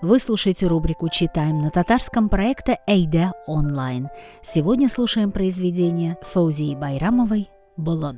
Вы слушаете рубрику «Читаем на татарском» проекта «Эйда онлайн». Сегодня слушаем произведение Фаузии Байрамовой «Болон».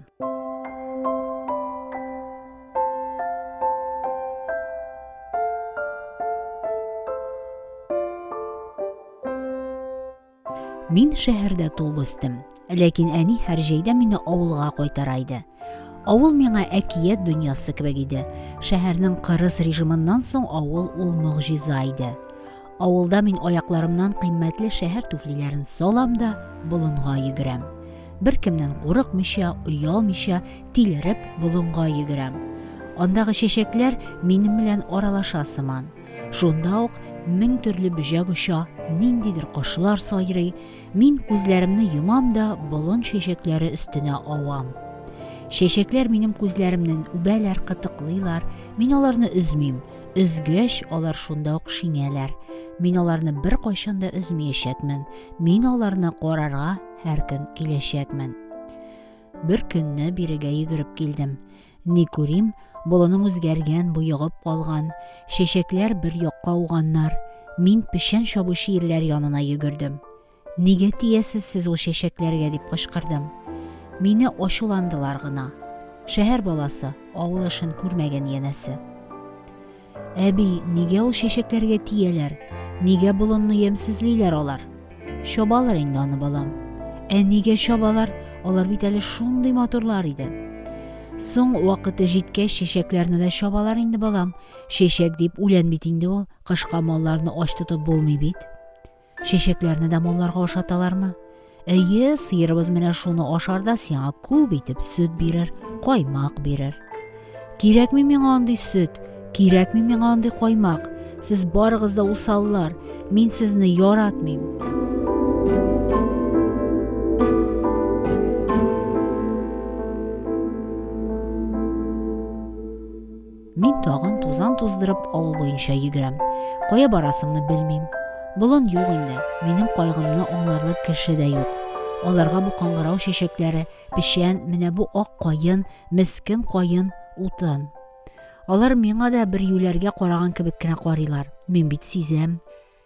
Мин шәһәрдә туып үстем, ләкин әни һәр җәйдә мине авылга кайтара иде. Авыл миңа әкият дөньясы кебек иде. Шәһәрнең кырыс режимыннан соң авыл ул мөгъҗиза иде. Авылда мин аякларымнан кыйммәтле шәһәр туфлиләрен салам да болынга йөгерәм. Беркемнән курыкмыйча, оялмыйча, тилереп болынга йөгерәм. Андагы чәчәкләр минем белән аралаша сыман. Шунда ук 1000 төрле бөҗәк оча, ниндидер кошлар сайрый. Мин күзләремне йомам да болын чәчәкләре өстенә авам. Чәчәкләр минем күзләремнән үбәләр, кытыклыйлар. Мин аларны өзмим. Үзгәч, алар шунда ук шиңәләр. Мин аларны бер кайчан да өзмәячәкмен. Мин аларны карарга һәр көн киләчәкмен. Бер көнне бирегә йөгереп килдем. Ни күрим, болының үзгәргән, буйыгып калган. Чәчәкләр бер якка ауганнар. Мин пешән чабучы ирләр янына йөгердем. Нигә тиясез сез ул чәчәкләргә дип кычкырдым. Мине ачуландылар гына. Шәһәр баласы, авыл эшен күрмәгән янәсе. Әби, нигә ул чәчәкләргә тияләр? Нигә болынны ямсызлыйлар алар? Чабалар инде аны балам. Нигә чабалар? Алар бит әле шундый матурлар иде. Соң вакыты җиткәч чәчәкләрне дә чабалар инде балам. Чәчәк дип үлән бит инде ул. Кышка малларны ач тотып булмый бит. Чәчәкләрне дә малларга ашаталармы? Әйе, сыерыбыз менә шуны ашар да сиңа күп итеп сөт бирер, каймак бирер. Кирәкми миңа андый сөт, кирәкми миңа андый каймак. Сез барыгыз да усаллар, мин сезне яратмыйм. Мин тагын тузан туздырып авыл буенча йөгерәм. Кая барасымны белмим. Болын юк инде, минем кайгымны аңларлык кеше дә юк. Аларга бу каңгырау чәчәкләре, пешән, менә бу ак кайын, мескен кайын, утын. Алар миңа да бер юләргә караган кебек кенә карыйлар. Мин бит сизәм.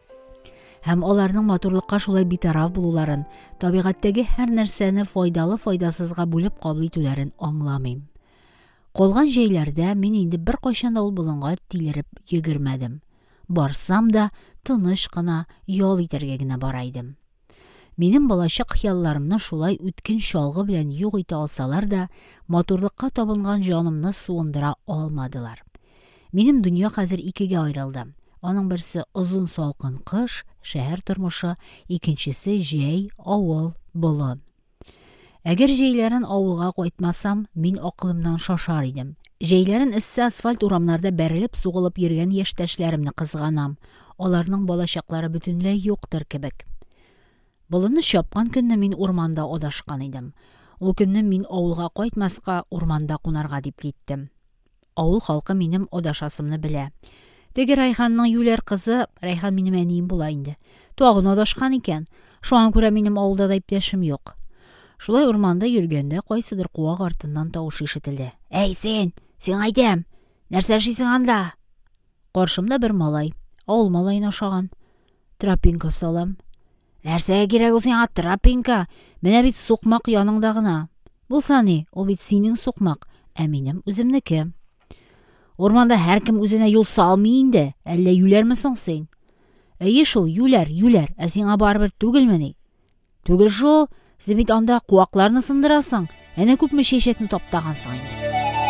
Һәм аларның матурлыкка шулай битараф булуларын, табигатьтәге һәр нәрсәне файдалы-файдасызга бүлеп кабул итүләрен аңламыйм. Калган җәйләрдә мин инде бер кайчан да ул болынга тилереп йөгермәдем. Барсам да тыныч кына ял итәргә генә бара идем. Минем балачак хыялларымны шулай үткен чалгы белән юк итә алсалар да, матурлыкка табынган җанымны суындыра алмадылар. Минем дөнья хәзер икегә аерылды. Аның берсе озын салкын кыш, шәһәр тормышы, икенчесе җәй, авыл, болын. Әгәр җәйләрен авылга кайтмасам, мин акылымнан шашар идем. Җәйләрен эссе асфальт урамнарда бәрелеп сугылып йөргән яшьтәшләремне кызганам. Аларның балачаклары бөтенләй юктыр кебек. Болынны чапкан көнне мин урманда адашкан идем. Ул көнне мин авылга кайтмаска урманда кунарга дип киттем. Авыл халкы минем адашасымны белә. Теге Райханның юләр кызы, Райхан минем әнием була инде. Тагын адашкан икән. Шуңа күрә минем авылда да иптәшем юк. Шулай урманда йөргәндә кайсыдыр куак артыннан тавыш ишетелде. Әй син әйтәм, нәрсә эшлисең анда? Каршымда бер малай, авыл малаен ашаган. Тропинка салам. Нәрсәгә кирәк ул сиңа тропинка? Менә бит сукмак яныңда гына. Булса ни, ул бит синең сукмак, ә минем үземнеке. Урманда һәркем үзенә юл салмый инде, әллә юләрмесең син? Әйе шул, юләр, ә сиңа барыбер түгелмени? Түгел шул, син бит анда куакларны сындырасың. Әнә күпме чәчәкне таптагансың инде.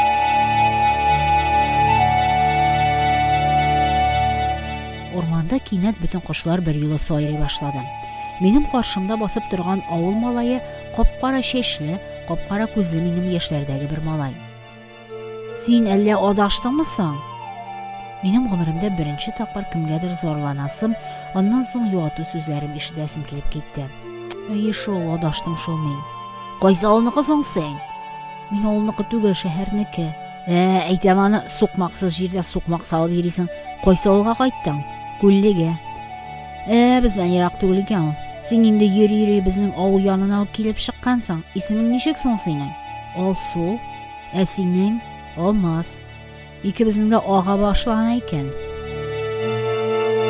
Урманда кинәт бөтен кошлар бер юлы сайрый башлады. Минем каршымда басып торган авыл малае капкара чәчле, капкара күзле минем яшьләрдәге бер малай. Син әллә адаштыңмы соң? Минем гомеремдә беренче тапкыр кемгәдер зарланасым, аннан соң юату сүзләрен ишетәсем килеп китте. Әйе шул, адаштым шул мин. Кайсы авылныкы соң син? Мин авылныкы түгел, шәһәрнеке. Әйтәм аны, сукмаксыз җирдә сукмак салып йөрисең. Кайсы авылга кайттың? Күллегә. Бездән ерак түгел икән ул. Син инде йөри безнең авыл янына килеп чыккансың. Исемең ничек соң синең? Алсу. Ә синең? Алмаз. Икебезнең дә ага башлаган икән.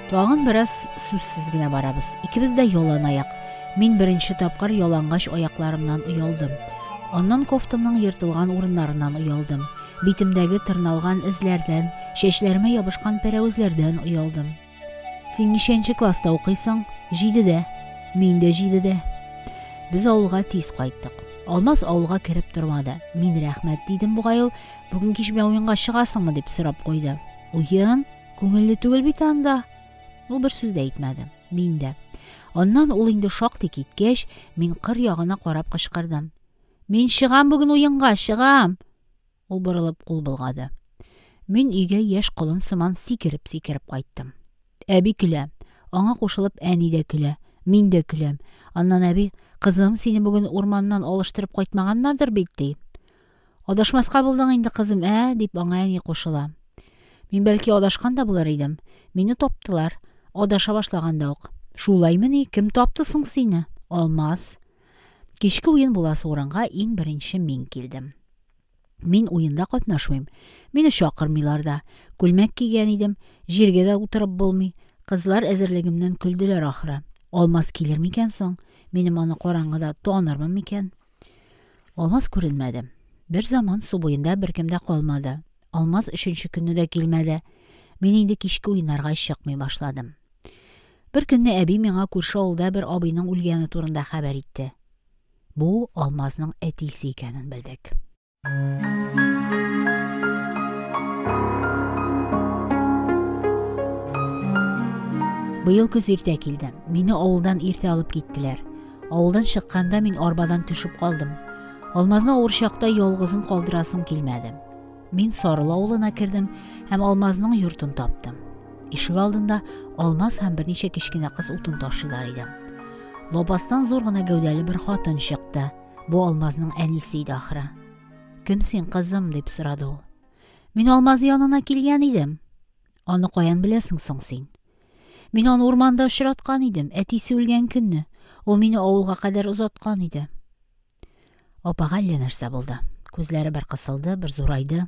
Тагын бераз сүзсез генә барабыз. Икебез дә ялан аяк. Мин беренче тапкыр ялангач аякларымнан уялдым. Аннан кофтамның йыртылган урыннарыннан уялдым. Битемдәге тырналган эзләрдән, чәчләремә ябышкан пәрәүзләрдән уялдым. Син ничәнче класста укыйсың? 7дә. Мин дә 7дә. Без авылга тиз кайттык. Алмаз авылга кереп тормады. Мин рәхмәт дидем бугай ул. Бүген кич белән уенга чыгасыңмы дип сорап куйды. Уен? Күңелле түгел бит анда. Ул бер сүз дә әйтмәде. Мин дә. Аннан ул инде шактый киткәч, мин кыр ягына карап кычкырдым. Мин чыгам бүген уенга, чыгам. Ул борылып кул булгады. Мин өйгә яшь колын сыман сикереп кайттым. Әби көлә. Аңа кушылып әни дә көлә. Мин дә көләм. Аннан әби: "Кызым, сине бүген урманнан алыштырып кайтмаганнардыр бит" ди. "Адашмаска булдың инде, кызым, дип аңа әни кушыла. Мин бәлки адашкан да булыр идем. Мине таптылар. Адаша башлаганда ук. Шулаймыни, кем тапты соң сине? Алмаз. Кичке уен буласы урынга иң беренче мин килдем. Мин уенда катнашмыйм. Мине чакырмыйлар да. Күлмәк кигән идем. Җиргә дә утырып булмый. Кызлар әзерлегемнән көлделәр ахры. Алмаз килер микән соң? Минем аны караңгыда танырмын микән? Алмаз күренмәде. Бер заман су буенда беркем дә калмады. Алмаз 3нче көнне дә килмәде. Мин инде кичке уеннарга чыкмый башладым. Бер көнне әби миңа күрше авылда бер абыйның үлгәне турында хәбәр итте. Бу Алмазның әтисе икәнен белдек. Быел көз иртә килде. Мине авылдан иртә алып киттеләр. Авылдан чыкканда мин арбадан төшеп калдым. Алмазны авыр чакта ялгызын калдырасым килмәде. Мин Сарыл авылына кердем һәм Алмазның йортын таптым. Ишек алдында Алмаз һәм берничә кичкенә кыз утын ташыйлар иде. Лобастан зур гына гәүдәле бер хатын чыкты. Бу Алмазның әнисе иде ахры. "Кем син, кызым?" дип сорады ул. "Мин Алмаз янына килгән идем." "Аны каян беләсең соң син?" "Мин аны урманда очраткан идем, әтисе үлгән көнне. Ул мине авылга кадәр озаткан иде." Апага әллә нәрсә булды. Күзләре бер кысылды, бер зурайды.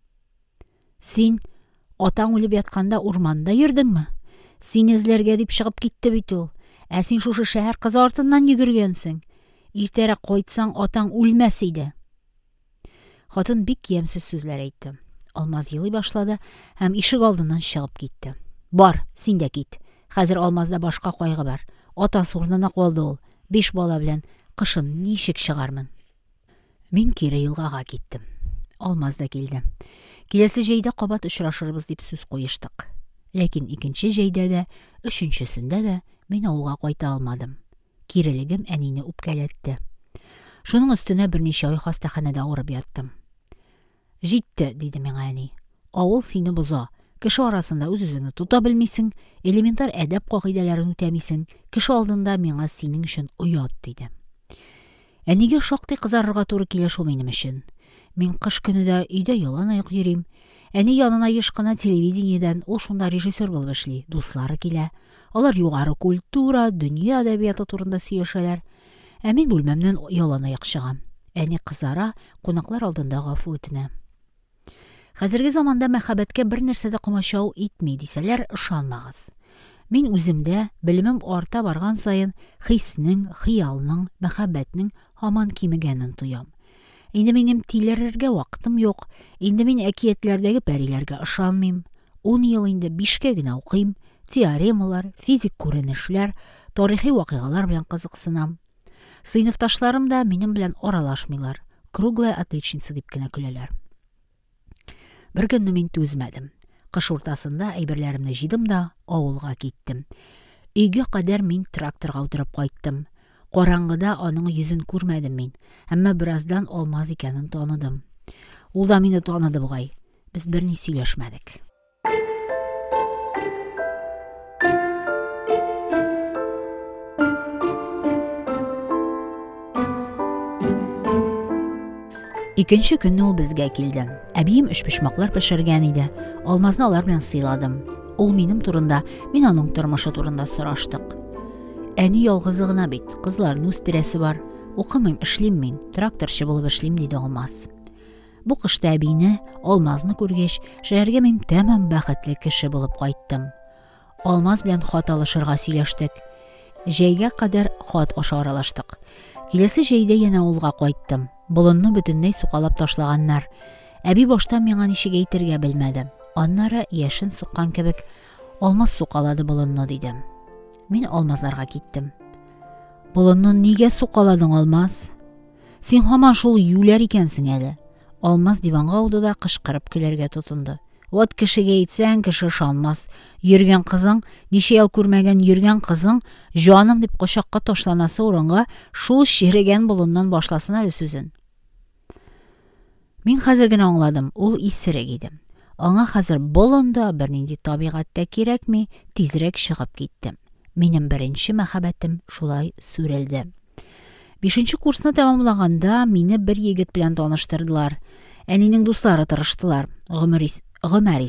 "Син атаң үлеп ятканда урманда йөрдеңме? Син эзләргә дип чыгып китте бит ул. Син шушы шәһәр кызы артыннан йөгергәнсең. Иртәрәк кайтсаң, атаң үлмәс иде." Хатын бик ямьсез сүзләр әйтте. Алмаз елый башлады һәм ишек алдыннан чыгып китте. "Бар, син дә кит. Хәзер Алмазда башка кайгы бар. Атасы урынына калды ул. 5 бала белән кышын ничек чыгармын?" Мин кире елгага киттем. Алмаз да килде. Киләсе җәйдә кабат очрашырбыз дип сүз куештык. Ләкин икенче җәйдә дә, өченчесендә дә мин авылга кайта алмадым. Кирелегем әнине үпкәләтте. Шуның өстенә берничә ай хастаханәдә авырып яттым. "Җитте", диде миңа әни. "Авыл сине боза. Кеше арасында үз-үзеңне тута белмисең, элементар әдәп кагыйдәләрен үтәмисең. Кеше алдында миңа синең өчен оят", диде. Әнигә шактый кызарырга туры килә шул минем өчен. Мин кыш көне дә өйдә ялан аяк йөрим. Әни янына еш кына телевидениедән, ул шунда режиссер булып эшли. Дуслары килә. Алар югары культура, дөнья әдәбияты турында сөйләшәләр. Мин бүлмәмнән ялан аяк чыгам. Әни кызара, кунаклар алдында гафу үтенә. Хәзерге заманда мәхәббәткә бер нәрсә дә комачау итми дисәләр, ышанмагыз. Мин үземдә белемем арта барган саен хиснең, хыялның, мәхәббәтнең һаман кимегәнен тоям. Инде минем тилерергә вакытым юк. Инде мин әкиятләрдәге пәриләргә ышанмыйм. 10 ел инде 5кә генә укыйм. Теоремалар, физик күренешләр, тарихи вакыйгалар белән кызыксынам. Сыйныфташларым да минем белән аралашмыйлар. Круглая отличница дип кенә көләләр. Бер көнне мин түзмәдем. Кыш уртасында әйберләремне җыйдым да авылга киттем. Өйгә кадәр мин тракторга утырып кайттым. Караңгыда аның йөзен күрмәдем мин, әмма бераздан Алмаз икәнен таныдым. Ул да мине таныды бугай. Без берни сөйләшмәдек. Икенче көнне ул безгә килде. Әбием эшпишмаклар пешергән иде. Алмазны алар белән сыйладым. Ул минем турында, мин аның тормышы турында сораштык. Әни ялгызы гына бит, кызларны үстерәсе бар. Укымыйм, эшлим мин, тракторчы булып эшлим, диде Алмаз. Бу кышта әбине, Алмазны күргәч, шәһәргә мин тәмам бәхетле кеше булып кайттым. Алмаз белән хат алышырга сөйләштек. Җәйгә кадәр хат аша аралаштык. Киләсе җәйдә янә авылга кайттым. Болынны бөтенләй сукалап ташлаганнар. Әби башта миңа ничек әйтергә белмәде. Аннары яшен суккан кебек, Алмаз сукалады болынны диде. Мин Алмазларга киттем. Болынны нигә сукаладың, Алмаз? Син һаман шул юләр икәнсең әле. Алмаз диванга ауды да кычкырып көләргә тотынды. Вот кешегә әйтсәң, кеше ышанмас. Йөргән кызың, ничә ел күрмәгән йөргән кызың, җаным дип кочакка ташланасы урынга шул ширегән болыннан башласын әле сүзен. Мин хәзер генә аңладым, ул исерек иде. Аңа хәзер болында бернинди табигатьтә кирәкми, тизрәк чыгып китте. Минем беренче мәхәббәтем шулай сүрелде. 5нче курсны тәмамлаганда мине бер егет белән таныштырдылар. Әнинең дуслары тырыштылар. Гомәр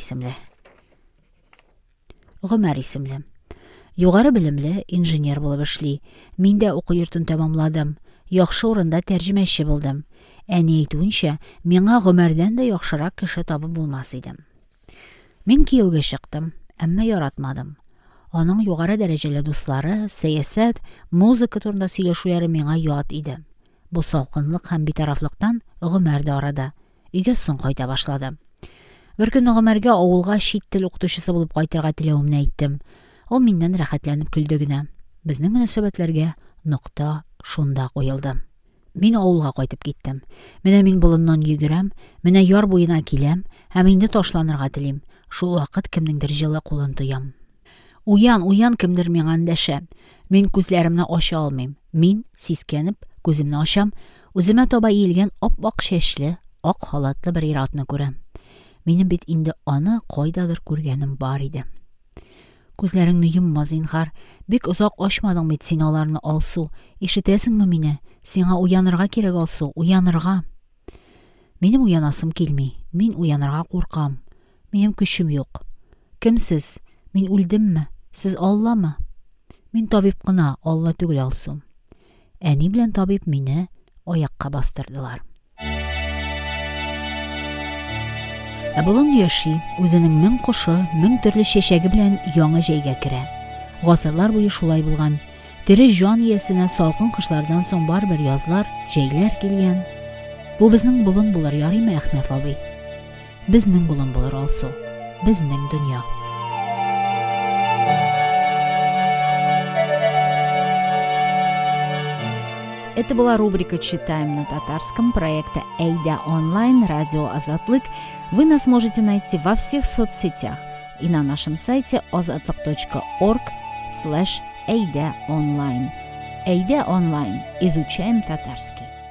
исемле. Югары белемле инженер булып эшли. Мин дә уку йортын тәмамладым. Яхшы урында тәрҗемәче булдым. Әни әйтүенчә, миңа Гомәрдән дә яхшырак кеше табып булмас иде. Мин кияүгә чыктым, әмма яратмадым. Аның югары дәрәҗәле дуслары, сәясәт, музыка турында сөйләшүләре миңа ят иде. Бу салкынлык һәм битарафлыктан Гомәр дә арада. Өйгә соң кайта башлады. Бер көнне Гомәргә авылга чит тел укытучысы булып кайтырга теләвемне әйттем. Ул миннән рәхәтләнеп көлде генә. Безнең мөнәсәбәтләргә нокта шунда куелды. Мин авылга кайтып киттем. Менә мин болыннан йөгерәм, менә яр буена киләм, һәм инде ташланырга телим. Шул вакыт кемнеңдер җылы кулын тоям. Уян, кемдер миңа эндәшә. Мин күзләремне ача алмыйм. Мин, сискәнеп, күземне ачам, үземә таба иелгән ап-ак чәчле, ак халатлы бер ир-атны күрәм. Минем бит инде аны кайдадыр күргәнем бар иде. Күзләреңне йомма, зинһар. Бик озак ачмадың бит син аларны, Алсу. Ишетәсеңме мине? Сиңа уянырга кирәк, Алсу, уянырга. Минем уянасым килми. Мин уянырга куркам. Минем көчем юк. Кемсез? Мин үлдемме? Сез Алламы? Мин табиб кына, Алла түгел, Алсу. Әни белән табиб мине аякка бастырдылар. Болын яши, үзенең 1000 кошы, 1000 төрле чәчәге белән яңа җәйгә керә. Гасырлар буе шулай булган. Тере җан иясенә салкын кышлардан соң барбер язлар, җәйләр килгән. Бу безнең болын булыр, ярыймы, Әхнәф абый? Безнең болын булыр, Алсу. Безнең дөнья. Это была рубрика «Читаем на татарском» проекта «Эйдя онлайн», радио «Азатлык». Вы нас можете найти во всех соцсетях и на нашем сайте azatlyk.org/эйдя онлайн. «Эйдя онлайн». Изучаем татарский.